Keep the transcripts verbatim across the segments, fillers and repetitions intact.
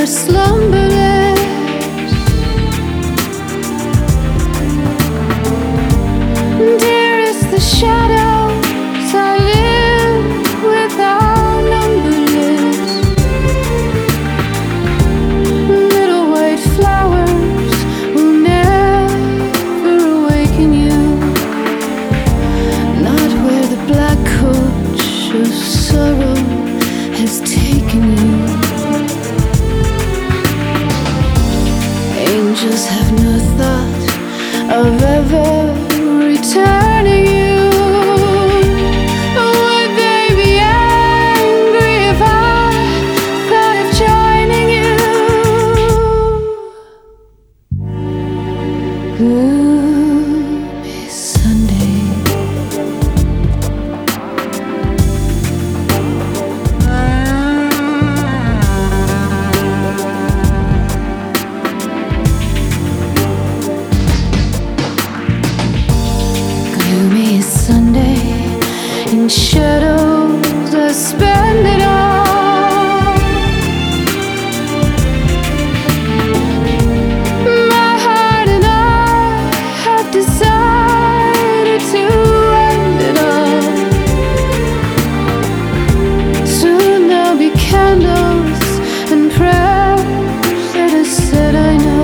slumberless. Dearest, the shadows I live without numberless. Little white flowers will never awaken you, not where the black coach of sorrow has taken you. Angels have no thought of ever returning you. Would they be angry if I thought of joining you? Gloomy Sunday. Gloomy Sunday, in shadows I spend it all. My heart and I have decided to end it all. Soon there'll be candles and prayers that are said, I know.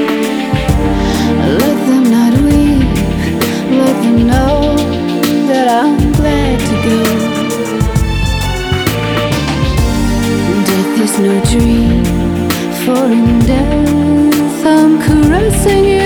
Let them not weep, let them know that I'm glad to go. Death is no dream, for in death I'm caressing you.